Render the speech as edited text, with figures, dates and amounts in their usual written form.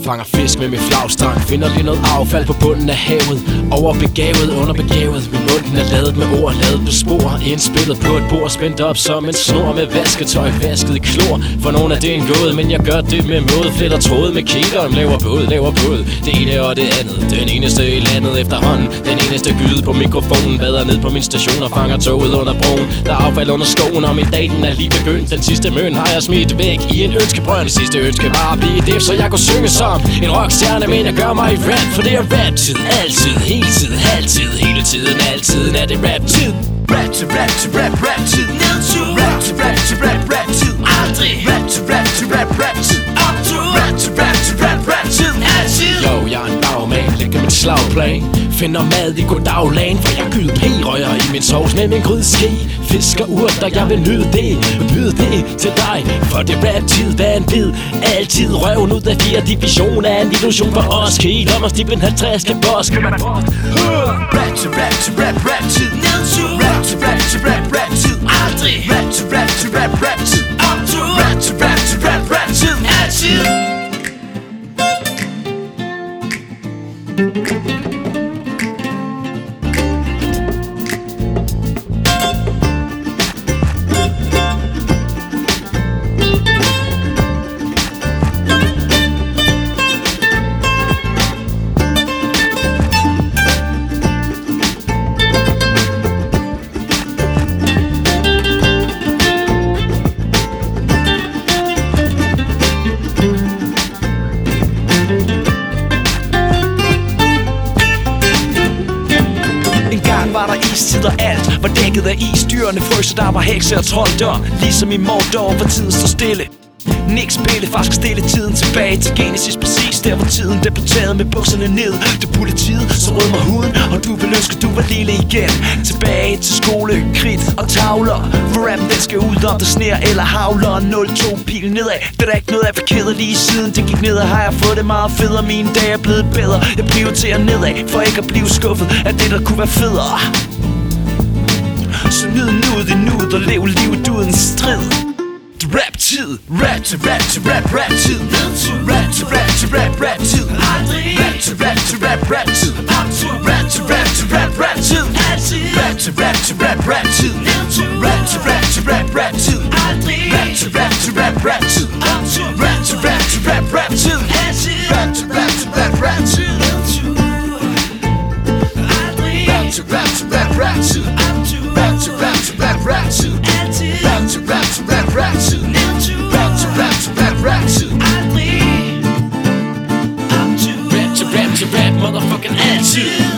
Fanger fisk med min flagstang. Finder lige noget affald på bunden af havet. Overbegavet, underbegavet. Min mund er ladet med ord, ladet på spor. Indspillet på et bord, spændt op som en snor med vasketøj, vasket i klor. For nogen er det en gåde, men jeg gør det med måde. Fletter tråd med kælderen, laver båd. Det ene og det andet, den eneste i landet efterhånden. Den eneste gyde på mikrofonen. Bader ned på min station og fanger toget under broen. Der er affald under skoen, og min dag den er lige begyndt. Den sidste møn har jeg smidt væk i en ønskebrønd. Det sidste ønske var at blive det, så jeg kunne synge som en rockstjerne, men jeg gør mig i rap. For det er rap-tid, altid, hele tiden, halvtid. Hele tiden, altid er det rap-tid. Rap til rap til rap-tid. Nedtur. Rap til rap-tid. Aldrig. Rap til rap-tid. Optur. Rap til rap-tid. Altid. Jo, jeg er en bagmand, lægger mit slagplan. Finder mad i goddagen, for jeg gyder p-røger i min sovs med min grydeske. Fisker urter, jeg vil nyde det, byde det til dig. For det rap-tid, hvad en bid. Altid røven ud af 4. division er en illusion for os. Helt om at stiblen 50 kan boss. Rap til rap-tid. Nedtur. Rap til rap-tid. Aldrig. Rap til rap-tid. Optur. Rap til rap-tid. Altid. Var der istid og alt var dækket af is. Dyrene frøs, der var hekse og trolddom. Ligesom i Mordor, hvor tiden står stille. Niks spille, far skal stille tiden tilbage til Genesis. Præcis der hvor tiden der blev taget med bukserne ned. Det politiet, så rødmer huden, og du vil ønske du var lille igen. Tilbage til skole, kridt og tavler. For rappen den skal ud om det sner eller havler. 0-2 pil nedad, det er der ikke noget af for keder. Lige siden det gik nedad har jeg fået det meget federe. Mine dage er blevet bedre, jeg prioriterer nedad for ikke at blive skuffet af det der kunne være federe. Så nyd nuet i nuet og lev livet uden strid. Rap-tid. Rap til rap-tid. Nedtur. Rap til rap-tid. Aldrig. Rap til rap-tid. Optur. Rap til rap-tid. Altid. Rap til rap-tid. Nedtur. Rap til rap-tid. Aldrig. Rap til rap-tid. Optur. Rap til rap-tid. Altid. Rap til rap-tid. Nedtur. Aldrig. Rap til rap-tid. Optur. Rap til rap-tid. Altid. Rap til rap-tid. Nedtur. Rap til rap-tid. Aldrig. Optur. Rap, motherfucking altid.